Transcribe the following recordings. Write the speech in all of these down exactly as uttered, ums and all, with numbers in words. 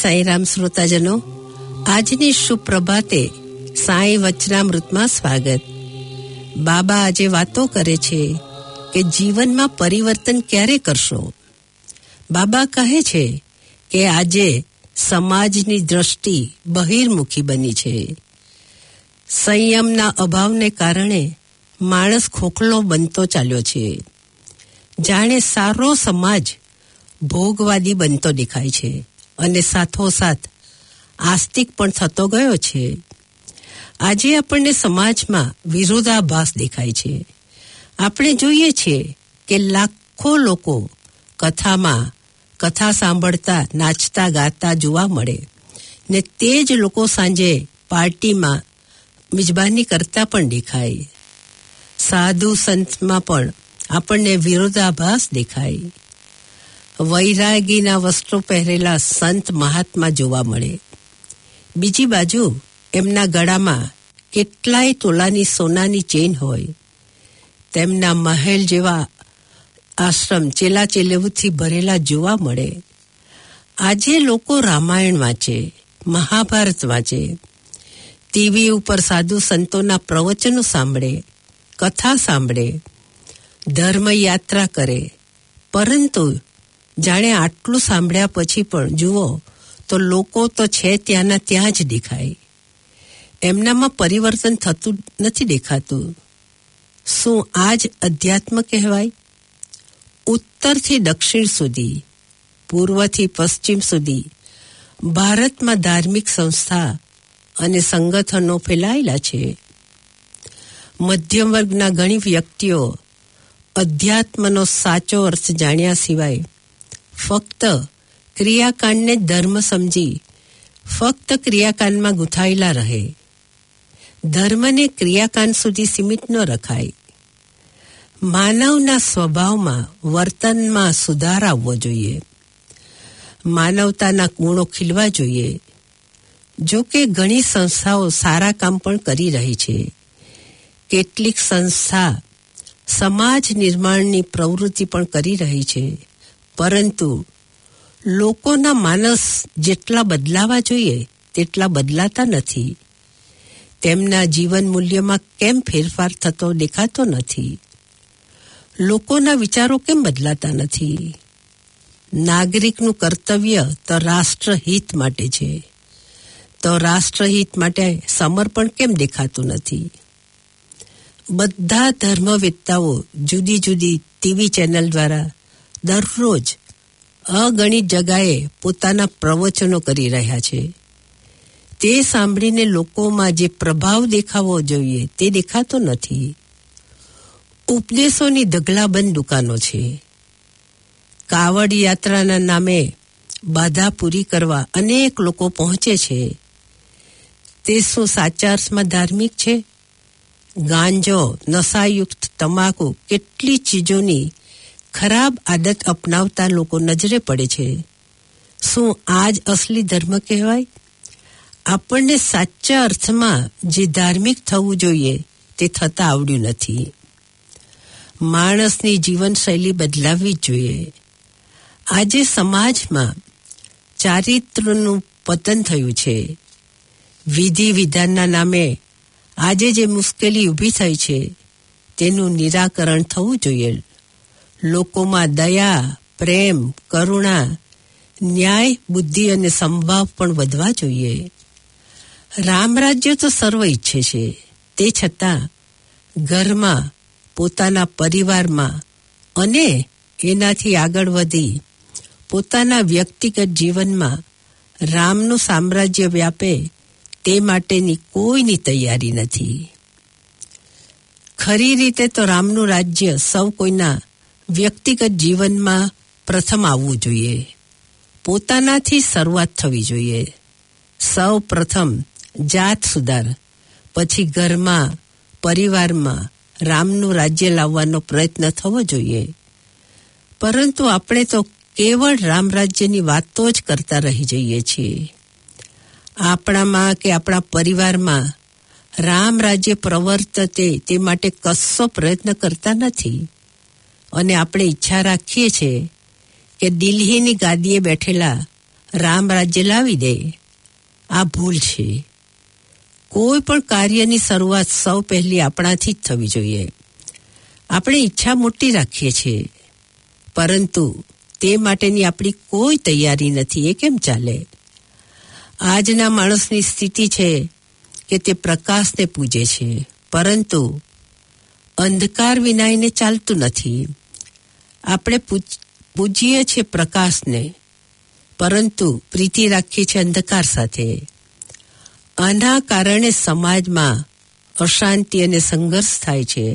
સાંઈરામ શ્રોતાજનો, આજની શુભ પ્રભાતે સાંઈ વચનામૃતમાં સ્વાગત. બાબા આજે વાતો કરે છે કે જીવનમાં પરિવર્તન ક્યારે કરશો. બાબા કહે છે કે આજે સમાજની દ્રષ્ટિ બહિર્મુખી બની છે. સંયમના અભાવને કારણે માણસ ખોખલો બનતો ચાલ્યો છે. જાણે સારો સમાજ ભોગવાદી બનતો દેખાય છે અને સાથોસાથ આસ્તિક પણ થતો ગયો છે. આજે આપણને સમાજમાં વિરોધાભાસ દેખાય છે. આપણે જોઈએ છીએ કે લાખો લોકો કથામાં કથા સાંભળતા, નાચતા, ગાતા જોવા મળે ને તે જ લોકો સાંજે પાર્ટીમાં મિજબાની કરતા પણ દેખાય. સાધુ સંતમાં પણ આપણને વિરોધાભાસ દેખાય. વૈરાગીના વસ્ત્રો પહેરેલા સંત મહાત્મા જોવા મળે. બીજી બાજુ એમના ગળામાં કેટલાય તોલાની સોનાની ચેન હોય. તેમના મહેલ જેવા આશ્રમ ચેલા ચેલેવથી ભરેલા જોવા મળે. આજે લોકો રામાયણ વાંચે, મહાભારત વાંચે, ટીવી ઉપર સાધુ સંતોના પ્રવચનો સાંભળે, કથા સાંભળે, ધર્મ યાત્રા કરે. પરંતુ જાણે આટલું સાંભળ્યા પછી પણ જુઓ તો લોકો તો છે ત્યાંના ત્યાં જ દેખાય. એમનામાં પરિવર્તન થતું નથી દેખાતું. શું આ જ અધ્યાત્મ કહેવાય? ઉત્તરથી દક્ષિણ સુધી, પૂર્વથી પશ્ચિમ સુધી ભારતમાં ધાર્મિક સંસ્થા અને સંગઠનો ફેલાયેલા છે. મધ્યમ વર્ગના ઘણી વ્યક્તિઓ અધ્યાત્મનો સાચો અર્થ જાણ્યા સિવાય ફક્ત ક્રિયાકાંડને ધર્મ સમજી ફક્ત ક્રિયાકાંડમાં ગૂંથાયેલા રહે. ધર્મને ક્રિયાકાંડ સુધી સીમિત ન રખાય. માનવના સ્વભાવમાં, વર્તનમાં સુધાર આવવો જોઈએ. માનવતાના ગુણો ખીલવા જોઈએ. જો કે ઘણી સંસ્થાઓ સારા કામ પણ કરી રહી છે. કેટલીક સંસ્થા સમાજ નિર્માણની પ્રવૃત્તિ પણ કરી રહી છે. પરંતુ લોકોના માનસ જેટલા બદલાવા જોઈએ તેટલા બદલાતા નથી. તેમના જીવન મૂલ્યમાં કેમ ફેરફાર થતો દેખાતો નથી? લોકોના વિચારો કેમ બદલાતા નથી? નાગરિકનું કર્તવ્ય તો રાષ્ટ્રહિત માટે છે, તો રાષ્ટ્રહિત માટે સમર્પણ કેમ દેખાતું નથી? બધા ધર્મવેત્તાઓ જુદી જુદી ટીવી ચેનલ દ્વારા દરરોજ અગણિત જગાએ પોતાના પ્રવચનો કરી રહ્યા છે. તે સાંભળીને લોકોમાં જે પ્રભાવ દેખાવો જોઈએ તે દેખાતો નથી. ઉપદેશોની ઢગલાબંધ દુકાનો છે. કાવડ યાત્રાના નામે બાધા પૂરી કરવા અનેક લોકો પહોંચે છે. તે શું સાચા અર્થમાં ધાર્મિક છે? ગાંજો, નશાયુક્ત તમાકુ, કેટલી ચીજોની ખરાબ આદત અપનાવતા લોકો નજરે પડે છે. શું આ જ અસલી ધર્મ કહેવાય? આપણને સાચા અર્થમાં જે ધાર્મિક થવું જોઈએ તે થતા આવડ્યું નથી. માણસની જીવનશૈલી બદલાવવી જ જોઈએ. આજે સમાજમાં ચારિત્રનું પતન થયું છે. વિધિ વિધાનના નામે આજે જે મુશ્કેલી ઊભી થઈ છે તેનું નિરાકરણ થવું જોઈએ. લોકોમાં દયા, પ્રેમ, કરુણા, ન્યાય, બુદ્ધિ અને સંભાવ પણ વધવા જોઈએ. રામ રાજ્ય તો સર્વ ઈચ્છે છે. તે છતાં ઘરમાં, પોતાના પરિવારમાં અને એનાથી આગળ વધી પોતાના વ્યક્તિગત જીવનમાં રામનું સામ્રાજ્ય વ્યાપે તે માટેની કોઈની તૈયારી નથી. ખરી રીતે તો રામનું રાજ્ય સૌ કોઈના વ્યક્તિગત જીવનમાં પ્રથમ આવવું જોઈએ. પોતાનાથી શરૂઆત થવી જોઈએ. સૌ પ્રથમ જાત સુધાર, પછી ઘરમાં, પરિવારમાં રામનું રાજ્ય લાવવાનો પ્રયત્ન થવો જોઈએ. પરંતુ આપણે તો કેવળ રામ રાજ્યની વાતો જ કરતા રહી જઈએ છીએ. આપણામાં કે આપણા પરિવારમાં રામ રાજ્ય પ્રવર્તે તે માટે કશો પ્રયત્ન કરતા નથી. અને આપણે ઈચ્છા રાખીએ છીએ કે દિલ્હીની ગાદીએ બેઠેલા રામ રાજ્ય લાવી દે, આ ભૂલ છે. કોઈ પણ કાર્યની શરૂઆત સૌ પહેલી આપણાથી જ થવી જોઈએ. આપણે ઈચ્છા મોટી રાખીએ છીએ, પરંતુ તે માટેની આપણી કોઈ તૈયારી નથી. એ કેમ ચાલે? આજના માણસની સ્થિતિ છે કે તે પ્રકાશને પૂજે છે, પરંતુ અંધકાર વિના એને ચાલતું નથી. આપણે પૂજીએ છીએ પ્રકાશને, પરંતુ પ્રીતિ રાખીએ છીએ અંધકાર સાથે. આના કારણે સમાજમાં અશાંતિ અને સંઘર્ષ થાય છે.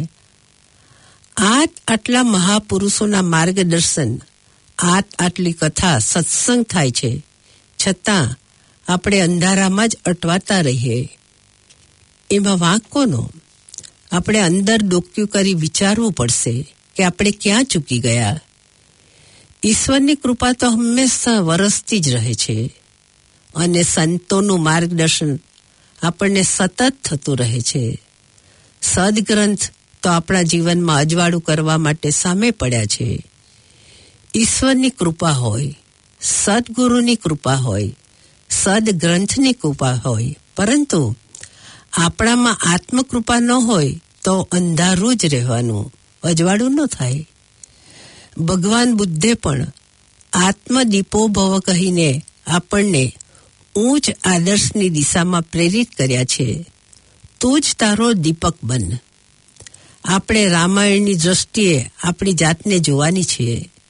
આ આટલા મહાપુરુષોના માર્ગદર્શન, આ આટલી કથા સત્સંગ થાય છે, છતાં આપણે અંધારામાં જ અટવાતા રહીએ. એમાં વાંક કોનો? આપણે અંદર ડોક્યું કરી વિચારવું પડશે કે આપણે ક્યાં ચૂકી ગયા. ઈશ્વરની કૃપા તો હંમેશા વરસતી જ રહે છે, અને સંતોનું માર્ગદર્શન આપણને સતત થતું રહે છે. સદગ્રંથ તો આપણા જીવનમાં અજવાળું કરવા માટે સામે પડ્યા છે. ઈશ્વરની કૃપા હોય, સદગુરુની કૃપા હોય, સદગ્રંથની કૃપા હોય, પરંતુ આપણામાં આત્મકૃપા ન હોય તો અંધારું જ રહેવાનું, અજવાળું ન થાય. ભગવાન બુદ્ધે પણ આત્મદીપો ભવ કહીને આપણને ઉચ્ચ આદર્શની દિશામાં પ્રેરિત કર્યા છે. તું જ તારો દીપક બન. આપણે રામાયણની દ્રષ્ટિએ આપણી જાતને જોવાની છે.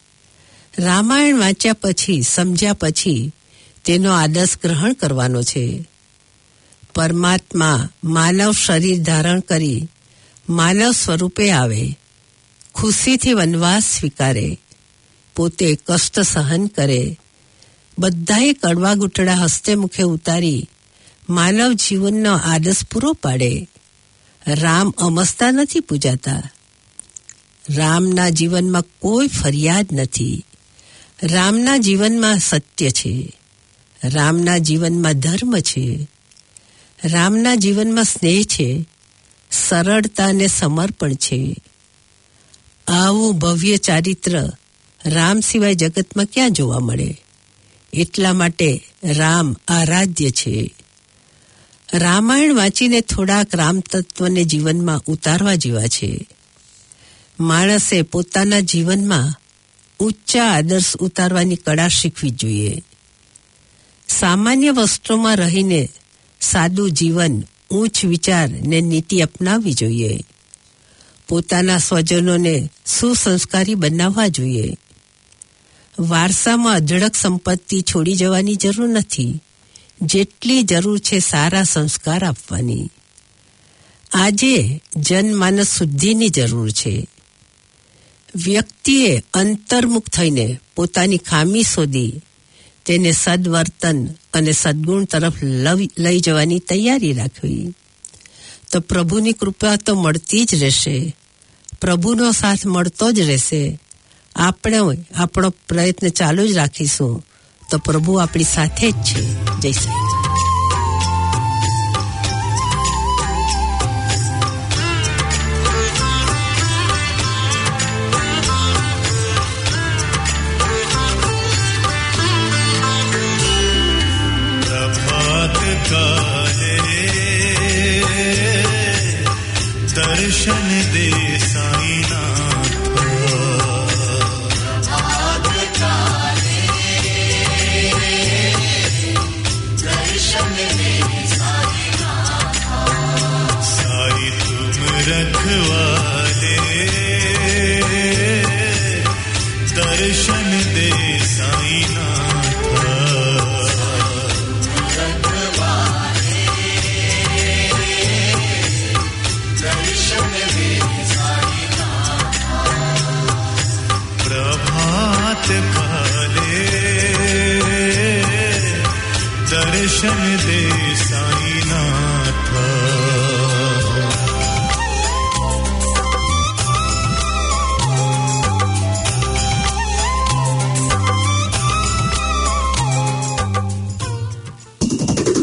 રામાયણ વાંચ્યા પછી, સમજ્યા પછી તેનો આદર્શ ગ્રહણ કરવાનો છે. પરમાત્મા માનવ શરીર ધારણ કરી માનવ સ્વરૂપે આવે, ખુશીથી વનવાસ સ્વીકારે, પોતે કષ્ટ સહન કરે, બધાએ કડવા ઘૂંટડા હસ્તે મુખે ઉતારી માનવ જીવનનો આદર્શ પૂરો પાડે. રામ અમસ્તા નથી પૂજાતા. રામના જીવનમાં કોઈ ફરિયાદ નથી. રામના જીવનમાં સત્ય છે. રામના જીવનમાં ધર્મ છે. રામના જીવનમાં સ્નેહ છે, સરળતા અને સમર્પણ છે. આવું ભવ્ય ચારિત્ર રામ સિવાય જગતમાં ક્યાં જોવા મળે? એટલા માટે રામ આરાધ્ય છે. રામાયણ વાંચીને થોડાક રામ તત્વને જીવનમાં ઉતારવા જેવા છે. માણસે પોતાના જીવનમાં ઊંચા આદર્શ ઉતારવાની કળા શીખવી જોઈએ. સામાન્ય વસ્ત્રોમાં રહીને સાદું જીવન, ઉચ્ચ વિચાર ને નીતિ અપનાવવી જોઈએ. પોતાના સ્વજનોને સુસંસ્કારી બનાવવા જોઈએ. વારસામાં અઢળક સંપત્તિ છોડી જવાની જરૂર નથી. જેટલી જરૂર છે સારા સંસ્કાર આપવાની. આજે જનમાનસ શુદ્ધિની જરૂર છે. વ્યક્તિએ અંતર્મુખ થઈને પોતાની ખામી શોધી તેને સદવર્તન અને સદગુણ તરફ લઈ જવાની તૈયારી રાખવી. તો પ્રભુની કૃપા તો મળતી જ રહેશે. પ્રભુનો સાથ મળતો જ રહેશે. આપણે આપણો પ્રયત્ન ચાલુ જ રાખીશું તો પ્રભુ આપણી સાથે જ છે. જય શ્રી दर्शन दे साईनाथ, दर्शन दे साईनाथ, साई तुम रखवाले, दर्शन दे साईनाथ, काले दर्शन दे साईनाथ,